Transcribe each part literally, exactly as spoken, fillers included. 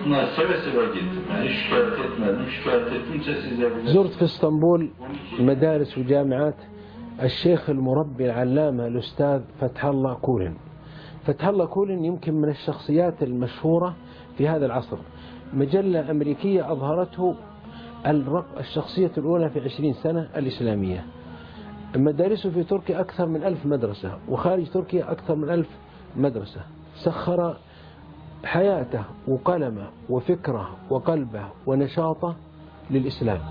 Bunlar seve seve gittim. Yani şikayet etmedim. Şikayet ettimse size bile... زرت في اسطنبول مدارس وجامعات الشيخ المربي العلامة الأستاذ فتح الله كولن. فتح الله كولن يمكن من الشخصيات المشهورة في هذا العصر. مجلة أمريكية أظهرته الشخصية الأولى في عشرين سنة الإسلامية. مدارسه في تركيا أكثر من ألف مدرسة، وخارج تركيا أكثر من ألف مدرسة. سخر حياته وقلمه وفكره وقلبه ونشاطه للإسلام.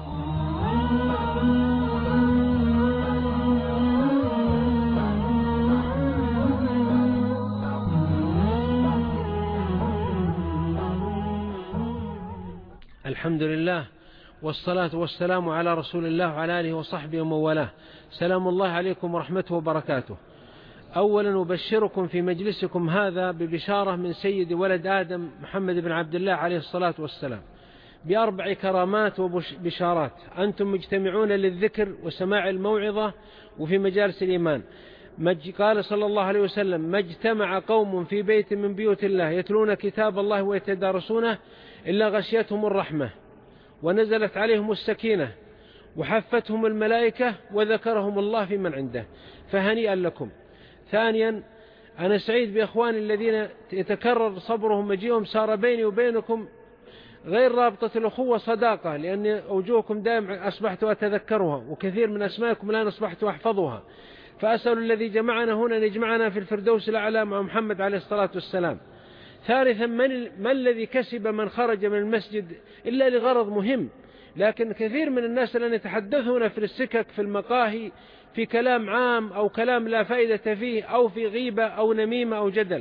الحمد لله والصلاة والسلام على رسول الله وعلى آله وصحبه ومن والاه. سلام الله عليكم ورحمته وبركاته. أولا أبشركم في مجلسكم هذا ببشارة من سيد ولد آدم محمد بن عبد الله عليه الصلاة والسلام بأربع كرامات وبشارات. أنتم مجتمعون للذكر وسماع الموعظة وفي مجالس الإيمان. قال صلى الله عليه وسلم: ما اجتمع قوم في بيت من بيوت الله يتلون كتاب الله ويتدارسونه إلا غشيتهم الرحمة ونزلت عليهم السكينة وحفتهم الملائكة وذكرهم الله في من عنده، فهنيئا لكم. ثانيا، أنا سعيد بإخواني الذين يتكرر صبرهم مجيئهم. صار بيني وبينكم غير رابطة الأخوة صداقة، لأن وجوهكم دائما أصبحت أتذكرها، وكثير من أسمائكم الآن أصبحت أحفظها. فأسأل الذي جمعنا هنا أن يجمعنا في الفردوس الأعلى مع محمد عليه الصلاة والسلام. ثالثا، من, من الذي كسب من خرج من المسجد إلا لغرض مهم، لكن كثير من الناس الذين يتحدثون في السكك في المقاهي في كلام عام أو كلام لا فائدة فيه أو في غيبة أو نميمة أو جدل.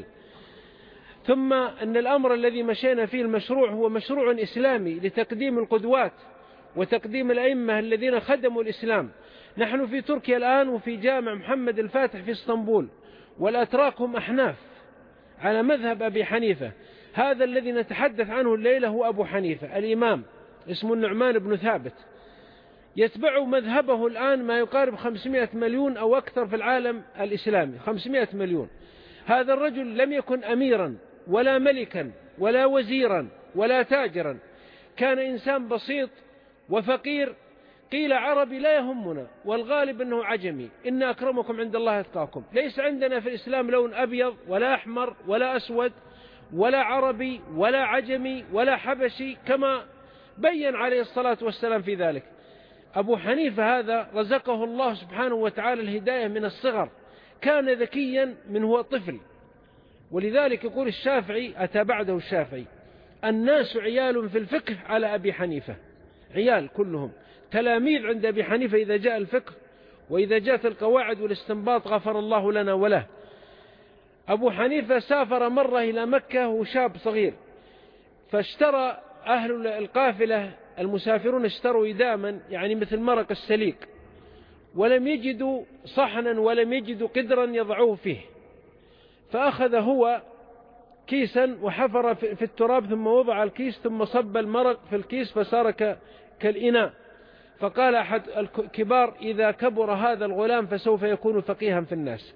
ثم أن الأمر الذي مشينا فيه المشروع هو مشروع إسلامي لتقديم القدوات وتقديم الأئمة الذين خدموا الإسلام. نحن في تركيا الآن وفي جامع محمد الفاتح في اسطنبول، والأتراك هم أحناف على مذهب أبي حنيفة. هذا الذي نتحدث عنه الليلة هو أبو حنيفة الإمام، اسمه النعمان بن ثابت. يتبع مذهبه الآن ما يقارب خمسمائة مليون أو أكثر في العالم الإسلامي، خمسمائة مليون. هذا الرجل لم يكن أميرا ولا ملكا ولا وزيرا ولا تاجرا، كان إنسان بسيط وفقير. قيل عربي لا يهمنا، والغالب أنه عجمي. إن أكرمكم عند الله أتقاكم. ليس عندنا في الإسلام لون أبيض ولا أحمر ولا أسود ولا عربي ولا عجمي ولا حبشي، كما بين عليه الصلاة والسلام في ذلك. أبو حنيفة هذا رزقه الله سبحانه وتعالى الهداية من الصغر، كان ذكيا من هو طفل. ولذلك يقول الشافعي، أتى بعده الشافعي: الناس عيال في الفقه على أبي حنيفة، عيال كلهم تلاميذ عند أبي حنيفة إذا جاء الفقه، وإذا جاءت القواعد والاستنباط غفر الله لنا وله. أبو حنيفة سافر مرة إلى مكة وشاب صغير، فاشترى أهل القافلة المسافرون اشتروا إداما يعني مثل مرق السليق، ولم يجدوا صحنا ولم يجدوا قدرا يضعوه فيه، فأخذ هو كيسا وحفر في التراب ثم وضع الكيس ثم صب المرق في الكيس فصار كالإناء. فقال أحد الكبار: إذا كبر هذا الغلام فسوف يكون فقيها في الناس.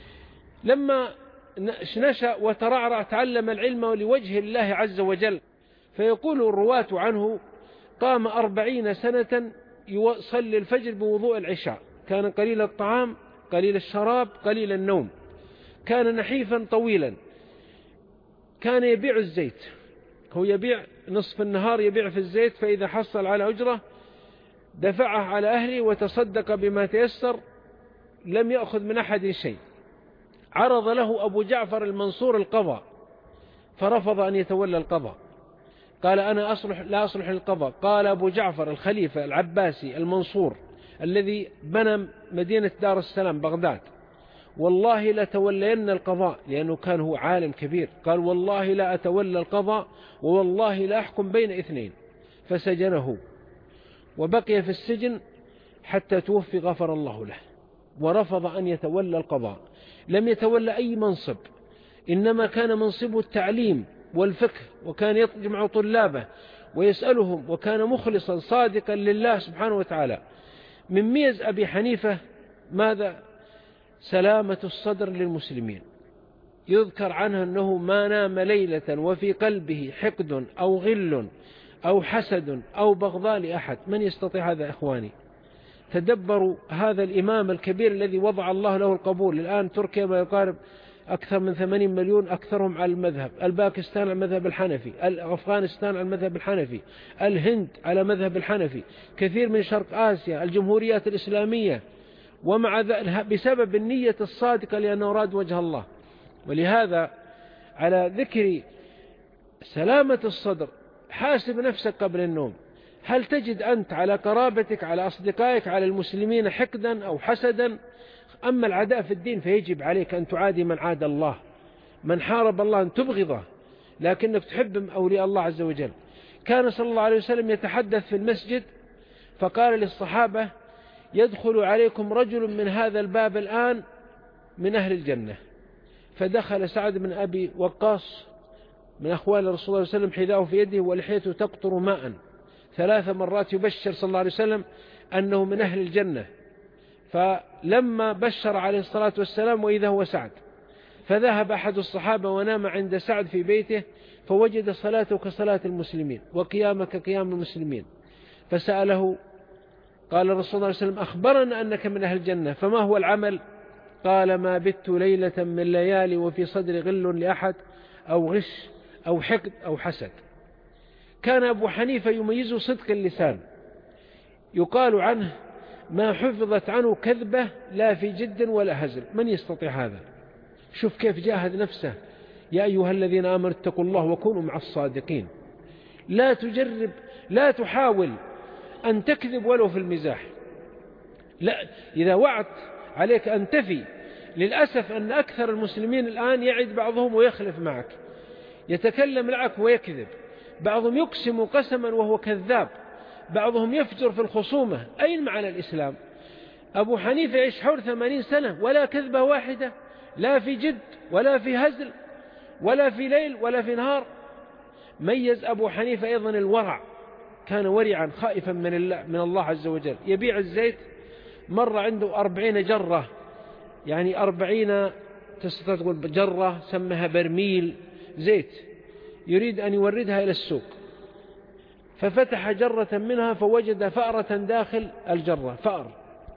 لما نشأ وترعرع تعلم العلم لوجه الله عز وجل. فيقول الرواة عنه: قام أربعين سنة يصلي الفجر بوضوء العشاء، كان قليل الطعام قليل الشراب قليل النوم، كان نحيفا طويلا، كان يبيع الزيت، هو يبيع نصف النهار يبيع في الزيت، فإذا حصل على أجرة دفعه على أهله وتصدق بما تيسر، لم يأخذ من أحد شيء. عرض له أبو جعفر المنصور القضاء فرفض أن يتولى القضاء، قال: أنا أصلح لا أصلح للقضاء. قال أبو جعفر الخليفة العباسي المنصور الذي بنى مدينة دار السلام بغداد: والله لا تولين القضاء، لأنه كان هو عالم كبير. قال: والله لا أتولى القضاء، ووالله لا أحكم بين اثنين. فسجنه وبقي في السجن حتى توفي غفر الله له، ورفض أن يتولى القضاء. لم يتولى أي منصب، إنما كان منصبه التعليم والفقه، وكان يجمع طلابه ويسألهم، وكان مخلصا صادقا لله سبحانه وتعالى. من ميز أبي حنيفة ماذا؟ سلامة الصدر للمسلمين، يذكر عنه أنه ما نام ليلة وفي قلبه حقد أو غل أو حسد أو بغضاء لأحد. من يستطيع هذا إخواني؟ تدبروا هذا الإمام الكبير الذي وضع الله له القبول. الآن تركيا ما يقارب أكثر من ثمانين مليون، أكثرهم على المذهب، الباكستان على المذهب الحنفي، أفغانستان على المذهب الحنفي، الهند على مذهب الحنفي، كثير من شرق آسيا، الجمهوريات الإسلامية. ومع ذلك بسبب النية الصادقة لأنه أراد وجه الله. ولهذا على ذكر سلامة الصدر حاسب نفسك قبل النوم، هل تجد أنت على قرابتك، على أصدقائك، على المسلمين حقدا أو حسدا؟ أما العداء في الدين فيجب عليك أن تعادي من عاد الله، من حارب الله أن تبغضه، لكنك تحب أولياء الله عز وجل. كان صلى الله عليه وسلم يتحدث في المسجد فقال للصحابة: يدخل عليكم رجل من هذا الباب الآن من أهل الجنة. فدخل سعد بن أبي وقاص من أخوال رسول الله صلى الله عليه وسلم، حذاءه في يده ولحيته تقطر ماء، ثلاث مرات يبشر صلى الله عليه وسلم أنه من أهل الجنة. فلما بشر عليه الصلاة والسلام وإذا هو سعد، فذهب أحد الصحابة ونام عند سعد في بيته، فوجد صلاته كصلاة المسلمين وقيامك كقيام المسلمين، فسأله، قال الرسول صلى الله عليه وسلم: أخبرنا أنك من أهل الجنة، فما هو العمل؟ قال: ما بت ليلة من ليالي وفي صدر غل لأحد أو غش أو حقد أو حسد. كان أبو حنيفة يميزه صدق اللسان، يقال عنه: ما حفظت عنه كذبة لا في جد ولا هزل. من يستطيع هذا؟ شوف كيف جاهد نفسه. يا أيها الذين آمنوا اتقوا الله وكونوا مع الصادقين. لا تجرب، لا تحاول أن تكذب ولو في المزاح. لا، إذا وعدت عليك أن تفي. للأسف أن أكثر المسلمين الآن يعد بعضهم ويخلف معك، يتكلم معك ويكذب، بعضهم يقسم قسما وهو كذاب، بعضهم يفجر في الخصومة. أين معنى الإسلام؟ أبو حنيفة يعيش حول ثمانين سنة ولا كذبة واحدة، لا في جد ولا في هزل ولا في ليل ولا في نهار. ميز أبو حنيفة أيضا الورع، كان ورعا خائفا من الله, من الله عز وجل. يبيع الزيت، مر عنده أربعين جرة، يعني أربعين تستطيع تقول جرة، سمها برميل زيت، يريد أن يوردها إلى السوق، ففتح جرة منها فوجد فأرة داخل الجرة، فأر،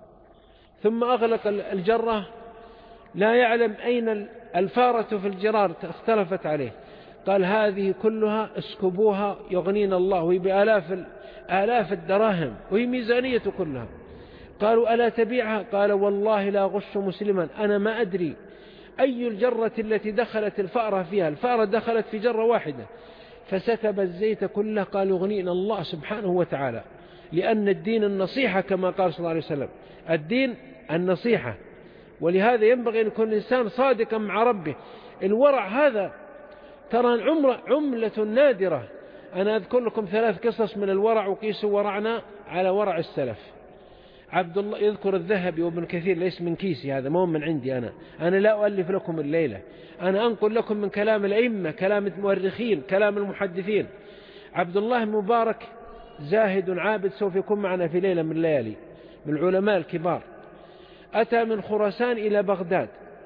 ثم أغلق الجرة، لا يعلم أين الفارة في الجرار، اختلفت عليه. قال: هذه كلها اسكبوها يغنينا الله، وهي بآلاف آلاف الدراهم وهي ميزانية كلها. قالوا: ألا تبيعها؟ قال: والله لا غش مسلما، أنا ما أدري أي الجرة التي دخلت الفأرة فيها، الفأرة دخلت في جرة واحدة. فسكب الزيت كله. قال: يغنينا الله سبحانه وتعالى، لأن الدين النصيحة كما قال صلى الله عليه وسلم، الدين النصيحة. ولهذا ينبغي أن يكون الإنسان صادقا مع ربه. الورع هذا ترى العمر عملة نادرة. أنا أذكر لكم ثلاث قصص من الورع، وقيسوا ورعنا على ورع السلف. عبد الله يذكر الذهبي وابن كثير، ليس من كيسي هذا، مو من عندي أنا أنا لا أؤلف لكم الليلة، أنا أنقل لكم من كلام الأئمة، كلام المؤرخين، كلام المحدثين. عبد الله مبارك زاهد عابد، سوف يكون معنا في ليلة من الليالي، من العلماء الكبار. أتى من خراسان إلى بغداد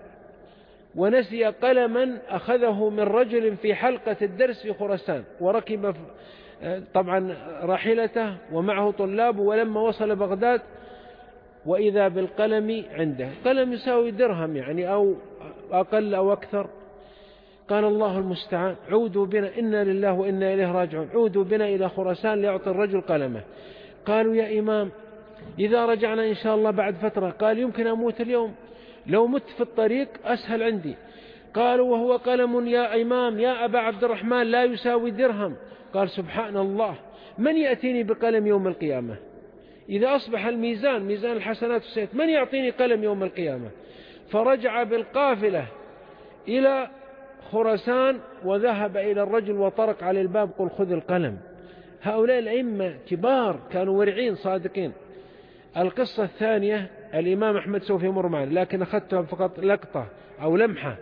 ونسي قلما أخذه من رجل في حلقة الدرس في خراسان، وركب طبعا راحلته ومعه طلاب، ولما وصل بغداد وإذا بالقلم عنده، قلم يساوي درهم يعني أو أقل أو أكثر. قال: الله المستعان، عودوا بنا، إنا لله وإنا إليه راجعون، عودوا بنا إلى خراسان ليعطي الرجل قلمه. قالوا: يا إمام، إذا رجعنا إن شاء الله بعد فترة. قال: يمكن أموت اليوم، لو مت في الطريق أسهل عندي. قالوا: وهو قلم يا إمام يا أبا عبد الرحمن لا يساوي درهم. قال: سبحان الله، من يأتيني بقلم يوم القيامة؟ إذا أصبح الميزان ميزان الحسنات والسيئات، من يعطيني قلم يوم القيامة؟ فرجع بالقافلة إلى خراسان وذهب إلى الرجل وطرق على الباب، قل خذ القلم. هؤلاء الأئمة كبار كانوا ورعين صادقين. القصة الثانية الإمام أحمد سوف يمر معنا، لكن أخذتها فقط لقطة أو لمحة.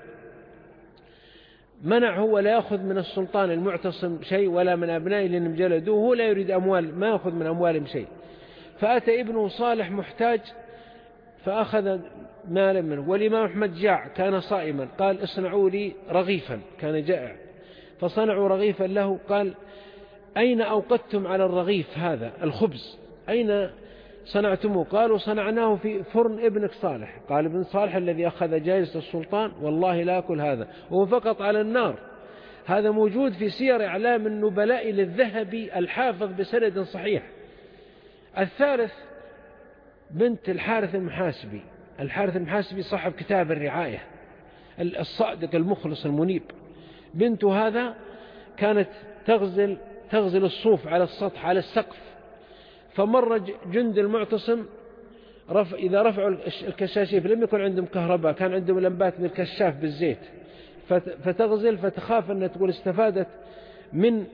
منع هو لا يأخذ من السلطان المعتصم شيء ولا من أبنائه لأنهم جلدوه، هو لا يريد أموال، ما يأخذ من أموالهم شيء. فأتى ابنه صالح محتاج، فأخذ مالا منه. والإمام أحمد جاع كان صائما، قال اصنعوا لي رغيفا، كان جائع، فصنعوا رغيفا له. قال أين أوقدتم على الرغيف هذا الخبز؟ أين صنعتموه؟ قالوا صنعناه في فرن ابنك صالح. قال ابن صالح الذي أخذ جائزة السلطان والله لا أكل هذا، وهو فقط على النار. هذا موجود في سير إعلام النبلاء للذهبي الحافظ بسند صحيح. الثالث بنت الحارث المحاسبي. الحارث المحاسبي صاحب كتاب الرعاية، الصادق المخلص المنيب. بنت هذا كانت تغزل تغزل الصوف على السطح على السقف، فمر جند المعتصم رفع إذا رفعوا الكشاشيف لم يكن عندهم كهرباء، كان عندهم لمبات بالكشاف بالزيت، فتغزل فتخاف أن تقول استفادت من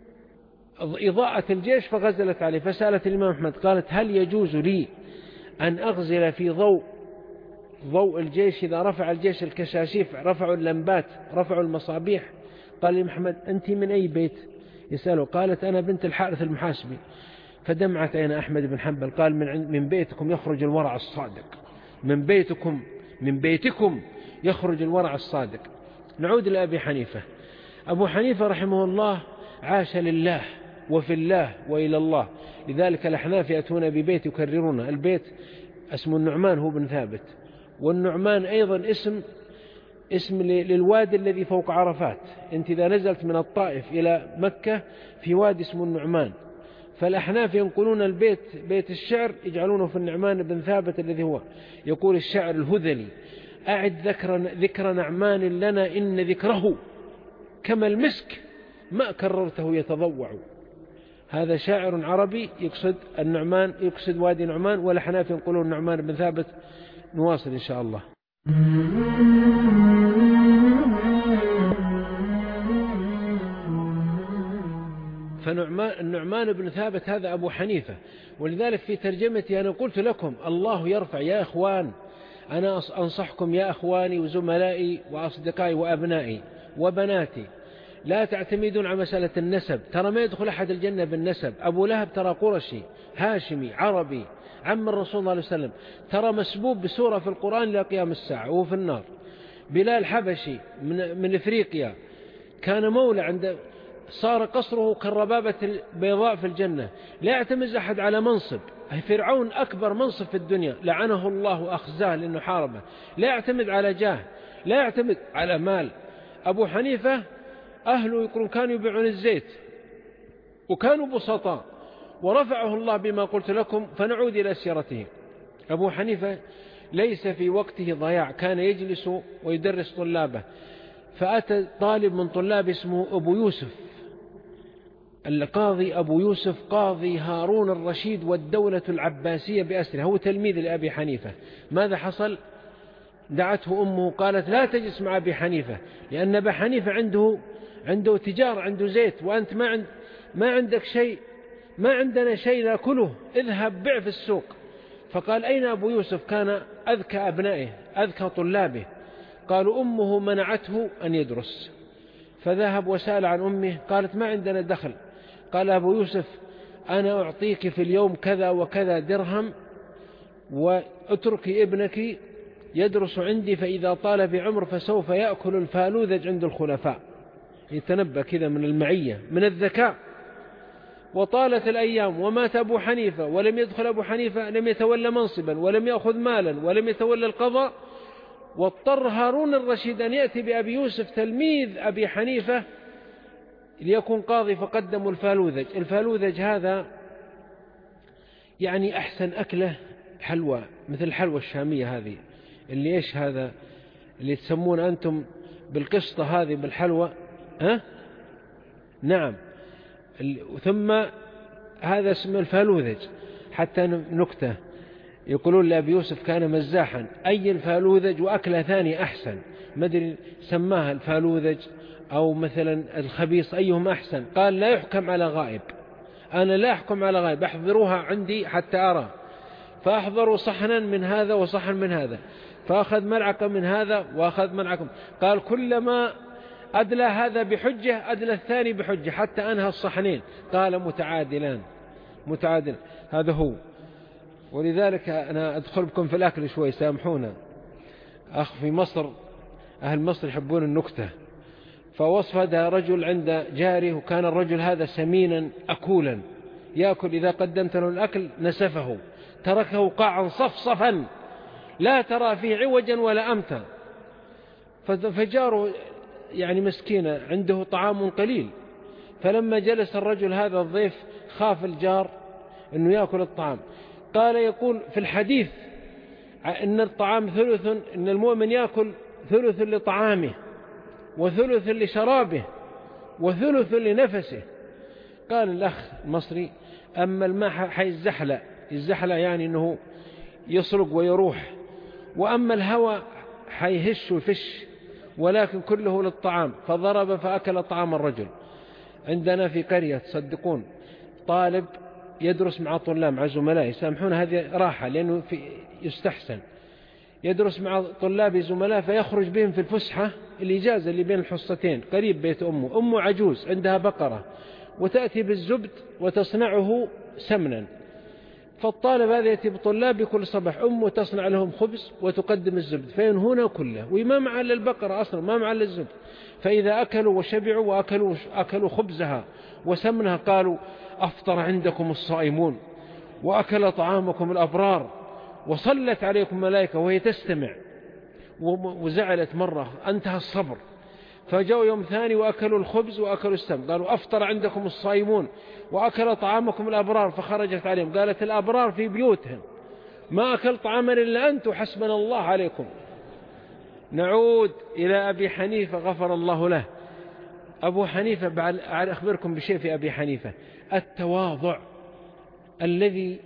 إضاءة الجيش فغزلت عليه. فسألت الإمام أحمد قالت هل يجوز لي أن أغزل في ضوء ضوء الجيش إذا رفع الجيش الكشاشيف، رفعوا اللمبات، رفعوا المصابيح؟ قال الإمام أحمد أنت من أي بيت؟ يسأله. قالت أنا بنت الحارث المحاسبي. فدمعت عين أحمد بن حنبل. قال من من بيتكم يخرج الورع الصادق، من بيتكم من بيتكم يخرج الورع الصادق. نعود لأبي حنيفة. أبو حنيفة رحمه الله عاش لله وفي الله وإلى الله، لذلك الأحناف يأتون ببيت يكررون. البيت اسمه النعمان هو بن ثابت، والنعمان أيضا اسم اسم للوادي الذي فوق عرفات. أنت إذا نزلت من الطائف إلى مكة في وادي اسمه النعمان، فالأحناف ينقلون البيت بيت الشعر يجعلونه في النعمان بن ثابت الذي هو يقول الشعر الهذلي أعد ذكر, ذكر نعمان لنا إن ذكره كما المسك ما كررته يتضوع. هذا شاعر عربي يقصد النعمان، يقصد وادي نعمان، والأحناف ينقلون النعمان بن ثابت. نواصل إن شاء الله. فالنعمان بن ثابت هذا أبو حنيفة، ولذلك في ترجمتي أنا قلت لكم الله يرفع. يا إخوان أنا أنصحكم يا أخواني وزملائي وأصدقائي وأبنائي وبناتي، لا تعتمدون على مسألة النسب. ترى ما يدخل أحد الجنة بالنسب. أبو لهب ترى قرشي هاشمي عربي عم الرسول صلى الله عليه وسلم، ترى مسبوب بسورة في القرآن إلى قيام الساعة وهو في النار. بلال حبشي من, من إفريقيا كان مولى عند صار قصره كالربابة البيضاء في الجنة. لا يعتمد أحد على منصب. فرعون أكبر منصب في الدنيا لعنه الله وأخزاه لأنه حاربه. لا يعتمد على جاه، لا يعتمد على مال. أبو حنيفة أهله يقولون كانوا يبيعون الزيت وكانوا بسطاء، ورفعه الله بما قلت لكم. فنعود إلى سيرته. أبو حنيفة ليس في وقته ضياع، كان يجلس ويدرس طلابه. فأتى طالب من طلاب اسمه أبو يوسف القاضي، أبو يوسف قاضي هارون الرشيد والدولة العباسية بأسرها، هو تلميذ لأبي حنيفة. ماذا حصل؟ دعته أمه قالت لا تجلس مع أبي حنيفة، لأن أبي حنيفة عنده عنده تجارة، عنده زيت، وأنت ما عند ما عندك شيء، ما عندنا شيء نأكله، اذهب بيع في السوق. فقال أين أبو يوسف؟ كان أذكى أبنائه أذكى طلابه. قالوا أمه منعته أن يدرس. فذهب وسأل عن أمه، قالت ما عندنا دخل. قال أبو يوسف أنا أعطيك في اليوم كذا وكذا درهم، واتركي ابنك يدرس عندي، فإذا طال بعمر فسوف يأكل الفالوذج عند الخلفاء. يتنبأ كذا من المعية من الذكاء. وطالت الأيام ومات أبو حنيفة، ولم يدخل أبو حنيفة، لم يتولى منصبا ولم يأخذ مالا ولم يتولى القضاء. واضطر هارون الرشيد أن يأتي بأبي يوسف تلميذ أبي حنيفة ليكون قاضي، فقدموا الفالوذج. الفالوذج هذا يعني أحسن أكله حلوى، مثل الحلوى الشامية هذه اللي إيش هذا اللي تسمون أنتم بالقشطة هذه بالحلوى، ها؟ نعم. ثم هذا اسمه الفالوذج. حتى نكتة يقولون لأبي يوسف كان مزاحا، أي الفالوذج وأكله ثاني أحسن، ما أدري سماها الفالوذج أو مثلا الخبيص أيهم أحسن. قال لا يحكم على غائب، أنا لا أحكم على غائب، أحضروها عندي حتى أرى. فأحضروا صحنا من هذا وصحن من هذا، فأخذ ملعقة من هذا وأخذ ملعقة. قال كلما أدلى هذا بحجة أدلى الثاني بحجة حتى أنهى الصحنين. قال متعادلان متعادل. هذا هو. ولذلك أنا أدخل بكم في الأكل شوي، سامحونا. أخ في مصر، أهل مصر يحبون النكتة، فوصف هذا رجل عند جاره، وكان الرجل هذا سمينا أكولا يأكل، إذا قدمت له الأكل نسفه، تركه قاعا صفصفا لا ترى فيه عوجا ولا أمتا. فجاره يعني مسكينة عنده طعام قليل، فلما جلس الرجل هذا الضيف خاف الجار أنه يأكل الطعام، قال يقول في الحديث أن الطعام ثلث، أن المؤمن يأكل ثلث لطعامه وثلث لشرابه وثلث لنفسه. قال الأخ المصري أما الماء حيزحلق، الزحلق يعني أنه يصرق ويروح، وأما الهواء حيهش ويفش، ولكن كله للطعام. فضرب فأكل طعام الرجل. عندنا في قرية تصدقون طالب يدرس مع طلاب مع زملائه، سامحون هذه راحة لأنه في يستحسن، يدرس مع طلاب زملاء فيخرج بهم في الفسحة الإجازة اللي بين الحصتين قريب بيت أمه. أمه عجوز عندها بقرة وتأتي بالزبد وتصنعه سمنا، فالطالب هذا يأتي بطلاب كل صباح، أمه تصنع لهم خبز وتقدم الزبد فينهون كله، وما مع البقرة أصلا ما مع الزبد. فإذا أكلوا وشبعوا وأكلوا أكلوا خبزها وسمنها قالوا أفطر عندكم الصائمون وأكل طعامكم الأبرار وصلت عليكم ملائكة، وهي تستمع وزعلت مرة، انتهى الصبر. فجاءوا يوم ثاني وأكلوا الخبز وأكلوا السمن، قالوا أفطر عندكم الصائمون وأكل طعامكم الأبرار. فخرجت عليهم قالت الأبرار في بيوتهم، ما أكل طعاما إلا أنتم، حسبنا الله عليكم. نعود إلى أبي حنيفة غفر الله له. أبو حنيفة، بعد أخبركم بشيء في أبي حنيفة، التواضع الذي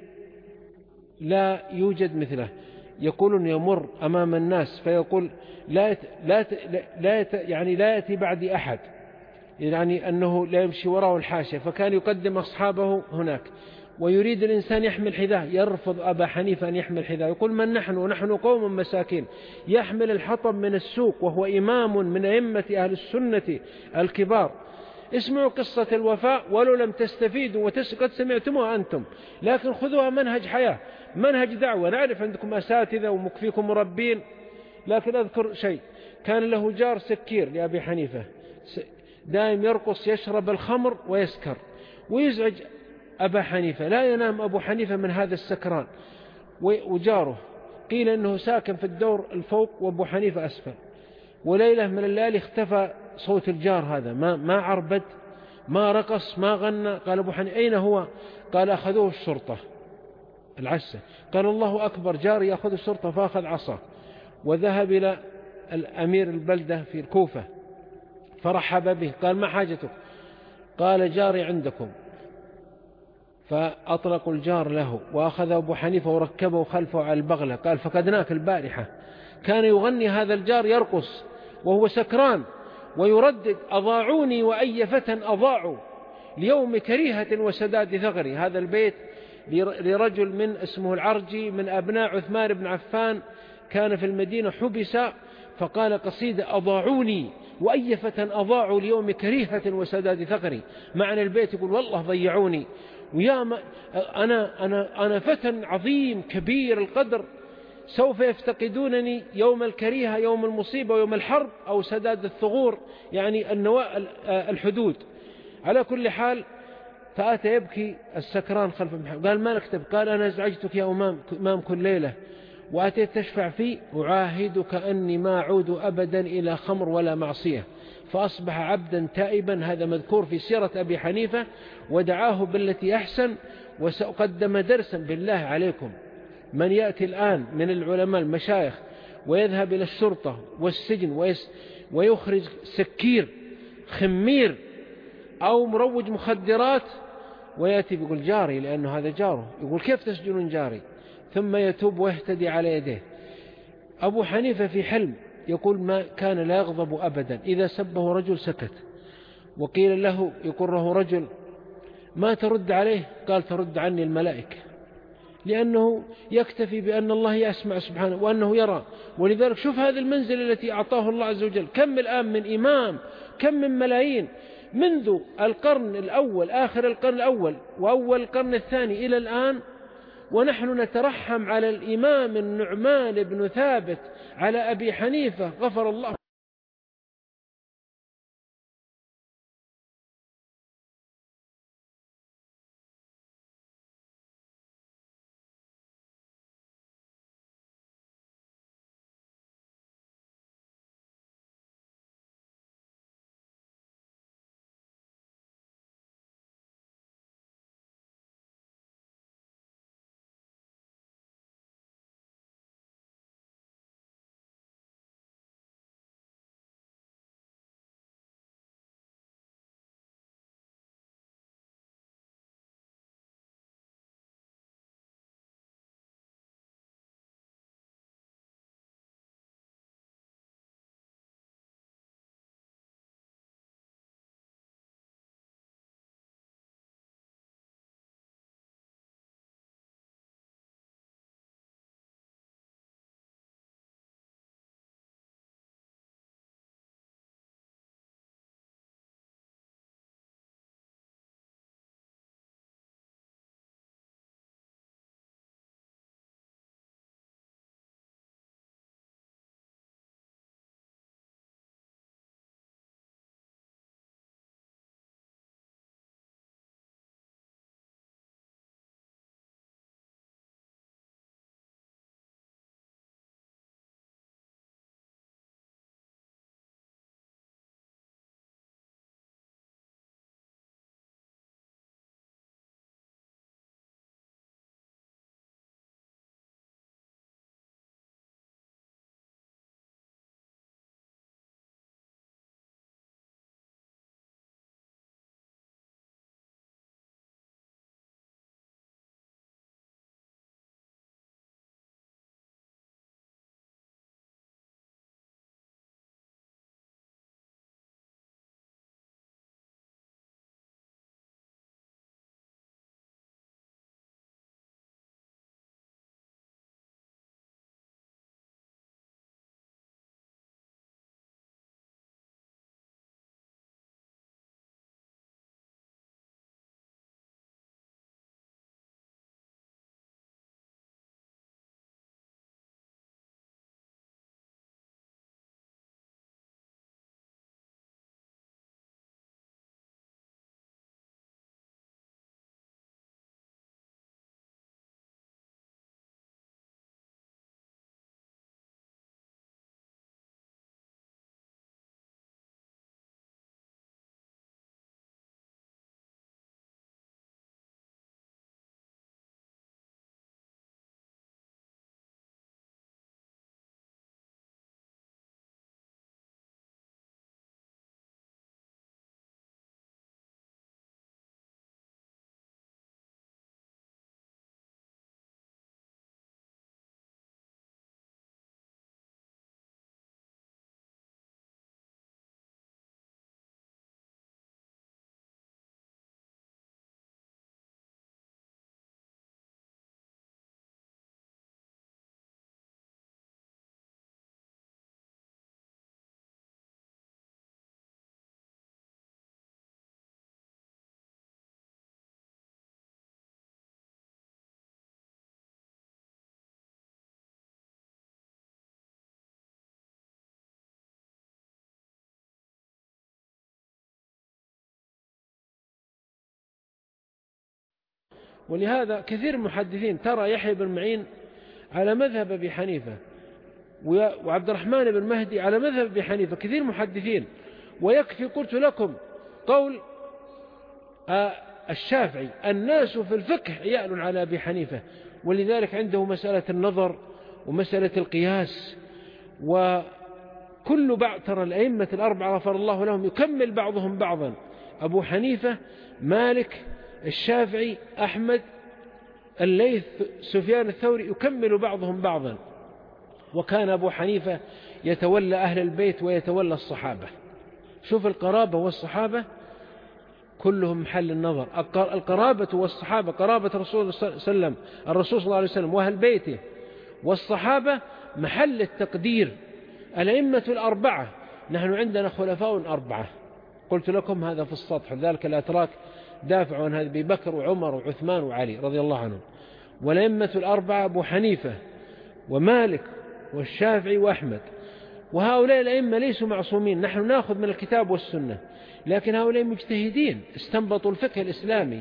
لا يوجد مثله. يقول يمر أمام الناس فيقول لا لا لا يعني لا يأتي بعدي أحد، يعني أنه لا يمشي وراءه الحاشية، فكان يقدم أصحابه هناك. ويريد الإنسان يحمل حذاء، يرفض أبا حنيفة أن يحمل حذاء، يقول من نحن ونحن قوم مساكين، يحمل الحطب من السوق وهو إمام من أئمة أهل السنة الكبار. اسمعوا قصة الوفاء ولو لم تستفيدوا وقد سمعتموها أنتم، لكن خذوها منهج حياة، منهج دعوة. نعرف عندكم أساتذة ومكفيكم مربين، لكن أذكر شيء، كان له جار سكير لأبي حنيفة، دائم يرقص يشرب الخمر ويسكر ويزعج أبا حنيفة، لا ينام أبو حنيفة من هذا السكران. وجاره قيل أنه ساكن في الدور الفوق وأبو حنيفة أسفل. وليلة من الليالي اختفى صوت الجار هذا، ما ما عربد ما رقص ما غنى. قال أبو حنيفة أين هو؟ قال أخذوه الشرطة العسة. قال الله أكبر، جاري يأخذ الشرطة، فأخذ عصا وذهب إلى الأمير البلدة في الكوفة فرحب به. قال ما حاجتك؟ قال جاري عندكم. فأطلقوا الجار له وأخذ أبو حنيفة وركبه خلفه على البغلة. قال فقدناك البارحة. كان يغني هذا الجار يرقص وهو سكران ويردد أضاعوني وأي فتى أضاعوا ليوم كريهة وسداد ثغري. هذا البيت لرجل من اسمه العرجي من أبناء عثمان بن عفان، كان في المدينة حبس، فقال قصيدة أضاعوني وأي فتى أضاعوا ليوم كريهة وسداد ثغري. معنى البيت يقول والله ضيعوني، ويا ما أنا, أنا, أنا فتى عظيم كبير القدر، سوف يفتقدونني يوم الكريهة، يوم المصيبة ويوم الحرب، أو سداد الثغور يعني النواء الحدود. على كل حال فأتى يبكي السكران خلف محمد. قال ما نكتب؟ قال أنا ازعجتك يا أمام, أمام كل ليلة وأتيت تشفع في، أعاهدك أني ما أعود أبدا إلى خمر ولا معصية. فأصبح عبدا تائبا. هذا مذكور في سيرة أبي حنيفة. ودعاه بالتي أحسن. وسأقدم درسا بالله عليكم، من يأتي الآن من العلماء المشايخ ويذهب إلى الشرطة والسجن ويخرج سكير خمير أو مروج مخدرات ويأتي بيقول جاري، لأنه هذا جاره، يقول كيف تسجنون جاري؟ ثم يتوب ويهتدي على يديه. أبو حنيفة في حلم يقول ما كان لا يغضب أبدا، إذا سبه رجل سكت. وقيل له يقول له رجل ما ترد عليه؟ قال ترد عني الملائكة، لأنه يكتفي بأن الله يسمع سبحانه وأنه يرى. ولذلك شوف هذه المنزل التي أعطاه الله عز وجل، كم الآن من إمام، كم من ملايين منذ القرن الأول آخر القرن الأول وأول القرن الثاني إلى الآن، ونحن نترحم على الإمام النعمان بن ثابت على أبي حنيفة غفر الله ولهذا كثير محدثين ترى يحيى بن معين على مذهب أبي حنيفة وعبد الرحمن بن مهدي على مذهب أبي حنيفة، كثير محدثين. ويكفي قلت لكم قول الشافعي الناس في الفقه يألون على أبي حنيفة، ولذلك عنده مسألة النظر ومسألة القياس. وكل بعض ترى الأئمة الأربعة غفر الله لهم يكمل بعضهم بعضا، أبو حنيفة، مالك، الشافعي، أحمد، الليث، سفيان الثوري، يكمل بعضهم بعضا. وكان أبو حنيفة يتولى أهل البيت ويتولى الصحابة. شوف القرابة والصحابة كلهم محل النظر. القرابة والصحابة قرابة الرسول صلى الله عليه وسلم الرسول صلى الله عليه وسلم وأهل بيته، والصحابة محل التقدير. الأئمة الأربعة نحن عندنا خلفاء أربعة، قلت لكم هذا في السطح، ذلك الأتراك دافعوا عن هذا أبي بكر وعمر وعثمان وعلي رضي الله عنهم. والأئمة الأربعة أبو حنيفة ومالك والشافعي وأحمد. وهؤلاء الأئمة ليسوا معصومين، نحن نأخذ من الكتاب والسنة، لكن هؤلاء مجتهدين، استنبطوا الفقه الإسلامي،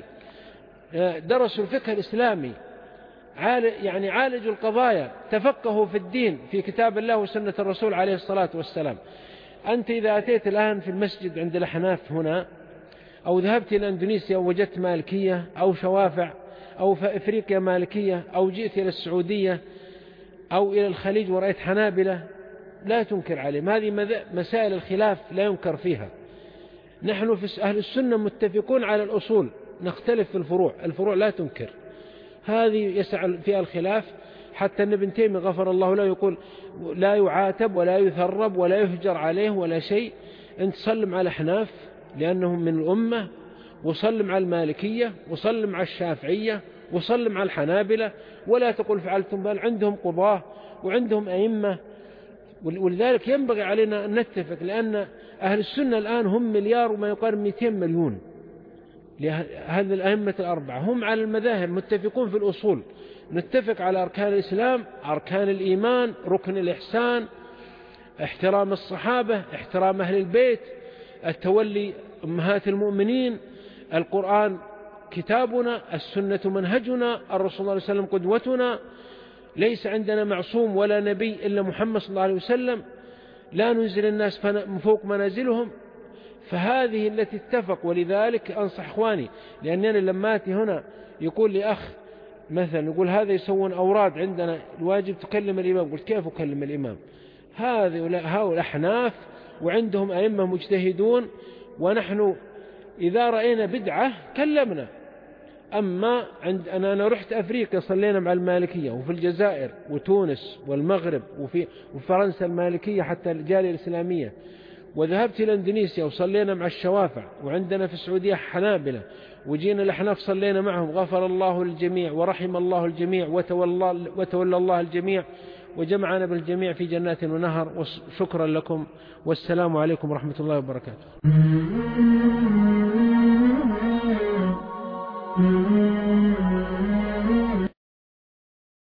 درسوا الفقه الإسلامي، يعني عالجوا القضايا، تفقهوا في الدين في كتاب الله وسنة الرسول عليه الصلاة والسلام. أنت إذا أتيت الآن في المسجد عند الأحناف هنا، أو ذهبت إلى إندونيسيا ووجدت مالكية أو شوافع، أو في إفريقيا مالكية، أو جئت إلى السعودية أو إلى الخليج ورأيت حنابلة، لا تنكر عليهم، هذه مسائل الخلاف لا ينكر فيها. نحن في أهل السنة متفقون على الأصول، نختلف في الفروع، الفروع لا تنكر، هذه يسع فيها الخلاف. حتى أن ابن تيمية غفر الله له يقول لا يعاتب ولا يثرب ولا يهجر عليه ولا شيء، أنت سلم على الأحناف لأنهم من الأمة، وسلم على المالكية، وسلم على الشافعية، وسلم على الحنابلة، ولا تقول فعلتم، بل عندهم قضاة وعندهم أئمة. ولذلك ينبغي علينا أن نتفق، لأن أهل السنة الآن هم مليار وما يقارب مئتين مليون، هذه الأئمة الأربعة هم على المذاهب متفقون في الأصول، نتفق على أركان الإسلام، أركان الإيمان، ركن الإحسان، احترام الصحابة، احترام أهل البيت، التولي أمهات المؤمنين، القرآن كتابنا، السنة منهجنا، الرسول صلى الله عليه وسلم قدوتنا، ليس عندنا معصوم ولا نبي إلا محمد صلى الله عليه وسلم، لا ننزل الناس فوق منازلهم. فهذه التي اتفق. ولذلك أنصح إخواني، لأنني لما أتي هنا يقول لي أخ مثلا، يقول هذا يسوون أوراد عندنا الواجب تكلم الإمام، قلت كيف أكلم الإمام؟ هذه هؤلاء أحناف وعندهم أئمة مجتهدون، ونحن إذا رأينا بدعة كلمنا. أما عند أنا أنا رحت أفريقيا صلينا مع المالكية، وفي الجزائر وتونس والمغرب وفي وفرنسا المالكية حتى الجالية الإسلامية، وذهبت إلى إندونيسيا وصلينا مع الشوافع، وعندنا في السعودية حنابلة، وجينا الأحناف صلينا معهم، غفر الله للجميع ورحم الله الجميع وتولى, وتولى الله الجميع وجمعنا بالجميع في جنات ونهر. وشكرا لكم، والسلام عليكم ورحمة الله وبركاته.